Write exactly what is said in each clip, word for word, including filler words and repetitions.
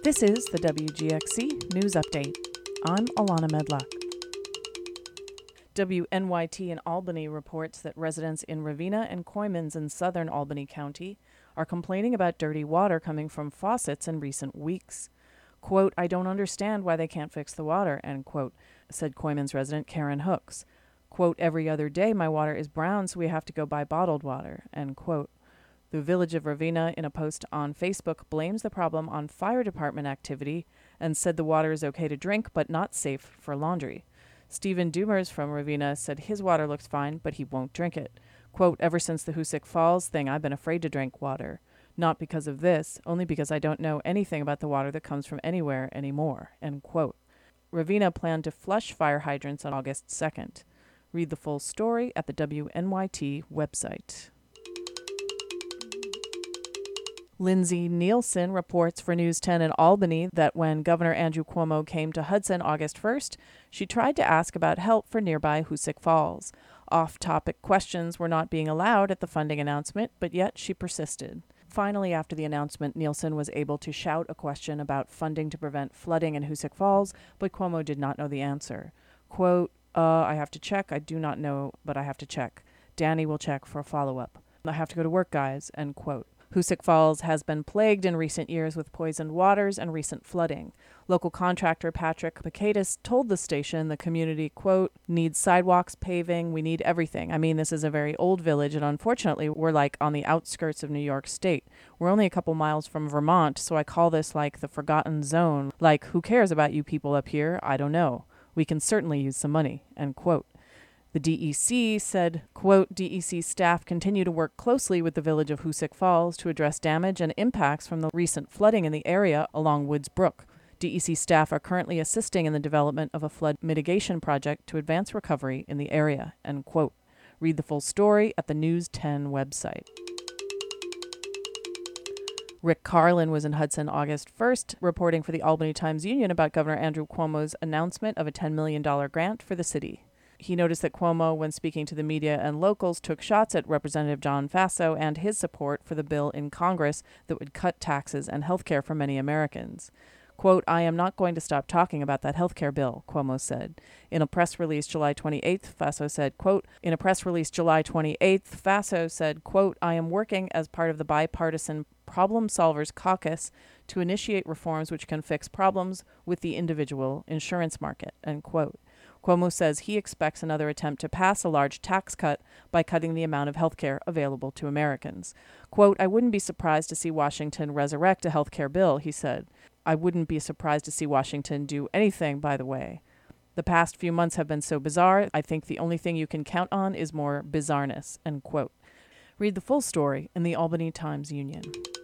This is the W G X C News Update. I'm Alana Medlock. W N Y T in Albany reports that residents in Ravenna and Coymans in southern Albany County are complaining about dirty water coming from faucets in recent weeks. Quote, I don't understand why they can't fix the water, end quote, said Coymans resident Karen Hooks. Quote, every other day my water is brown, so we have to go buy bottled water, end quote. The Village of Ravenna, in a post on Facebook, blames the problem on fire department activity and said the water is okay to drink but not safe for laundry. Stephen Dumers from Ravenna said his water looks fine, but he won't drink it. Quote, ever since the Hoosick Falls thing, I've been afraid to drink water. Not because of this, only because I don't know anything about the water that comes from anywhere anymore, end quote. Ravenna planned to flush fire hydrants on August second. Read the full story at the W N Y T website. Lindsay Nielsen reports for News ten in Albany that when Governor Andrew Cuomo came to Hudson August first, she tried to ask about help for nearby Hoosick Falls. Off-topic questions were not being allowed at the funding announcement, but yet she persisted. Finally, after the announcement, Nielsen was able to shout a question about funding to prevent flooding in Hoosick Falls, but Cuomo did not know the answer. Quote, uh, I have to check. I do not know, but I have to check. Danny will check for a follow-up. I have to go to work, guys, end quote. Hoosick Falls has been plagued in recent years with poisoned waters and recent flooding. Local contractor Patrick Picatus told the station the community, quote, needs sidewalks, paving, we need everything. I mean, this is a very old village, and unfortunately, we're like on the outskirts of New York State. We're only a couple miles from Vermont, so I call this like the forgotten zone. Like, who cares about you people up here? I don't know. We can certainly use some money, end quote. The D E C said, quote, D E C staff continue to work closely with the village of Hoosick Falls to address damage and impacts from the recent flooding in the area along Woods Brook. D E C staff are currently assisting in the development of a flood mitigation project to advance recovery in the area, end quote. Read the full story at the News ten website. Rick Carlin was in Hudson August first, reporting for the Albany Times-Union about Governor Andrew Cuomo's announcement of a ten million dollars grant for the city. He noticed that Cuomo, when speaking to the media and locals, took shots at Representative John Faso and his support for the bill in Congress that would cut taxes and health care for many Americans. Quote, I am not going to stop talking about that health care bill, Cuomo said. In a press release July twenty-eighth, Faso said, quote, in a press release July twenty-eighth, Faso said, quote, I am working as part of the bipartisan Problem Solvers Caucus to initiate reforms which can fix problems with the individual insurance market, end quote. Cuomo says he expects another attempt to pass a large tax cut by cutting the amount of health care available to Americans. Quote, I wouldn't be surprised to see Washington resurrect a health care bill, he said. I wouldn't be surprised to see Washington do anything, by the way. The past few months have been so bizarre, I think the only thing you can count on is more bizarreness, end quote. Read the full story in the Albany Times-Union.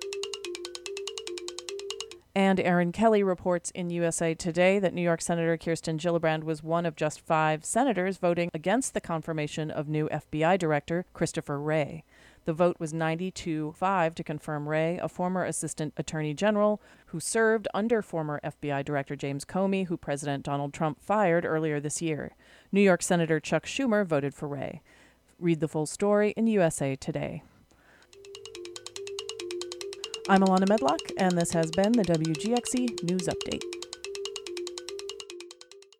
And Aaron Kelly reports in U S A Today that New York Senator Kirsten Gillibrand was one of just five senators voting against the confirmation of new F B I Director Christopher Wray. The vote was ninety-two five to confirm Wray, a former Assistant Attorney General who served under former F B I Director James Comey, who President Donald Trump fired earlier this year. New York Senator Chuck Schumer voted for Wray. Read the full story in U S A Today. I'm Alana Medlock, and this has been the W G X C News Update.